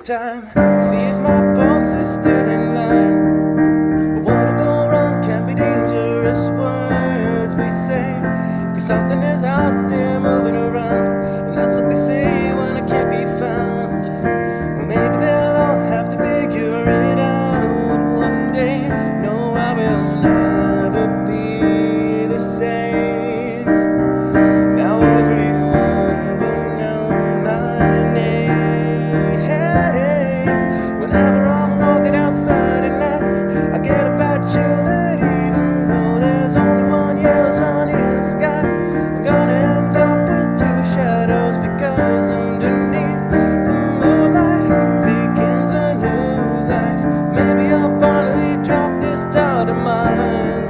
time, see if my pulse is still in line. But what go wrong can be dangerous words we say, 'cause something is out there moving around, and that's what they say when I can't be found. Well, maybe they'll all have to figure it out one day. No, I will never be the same. Now everyone will know my name. Whenever I'm walking outside at night, I get a bad chill that even though there's only one yellow sun in the sky, I'm gonna end up with two shadows, because underneath the moonlight begins a new life. Maybe I'll finally drop this doubt of mine.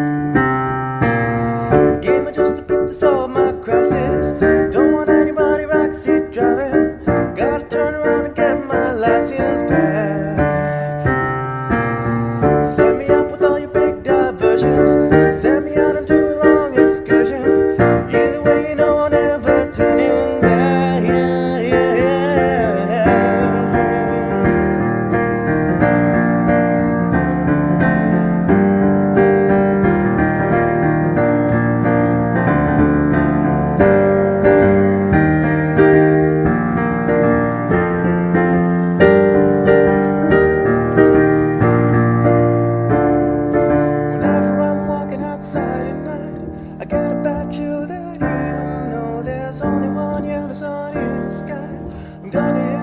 Gave me just a bit to solve my crisis. Don't want anybody backseat driving. Gotta turn around and get my license back. Set me up with all your big diversions. Send me out into a long excursion. Either way, you know I'll never turning back. Whenever I'm walking outside at night, I get a bad chill that even though there's only one yellow sun in the sky, I'm gonna